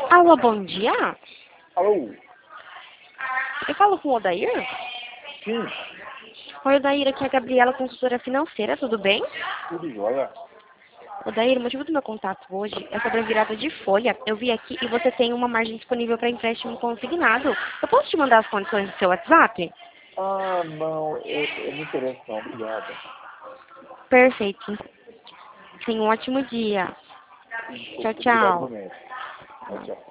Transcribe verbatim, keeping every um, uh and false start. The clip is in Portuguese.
Alô, bom dia. Alô? Eu falo com o Odair? Sim, Oi, Odair, aqui é a Gabriela, consultora financeira, tudo bem? tudo jóia. Odair, o motivo do meu contato hoje é sobre a virada de folha. Eu vi aqui e você tem uma margem disponível para empréstimo consignado. Eu posso te mandar as condições do seu WhatsApp? Ah, não, eu, eu não interessa não, obrigado. Perfeito. Tenha um ótimo dia. Tchau, Obrigado tchau. igualmente. Tchau, tchau.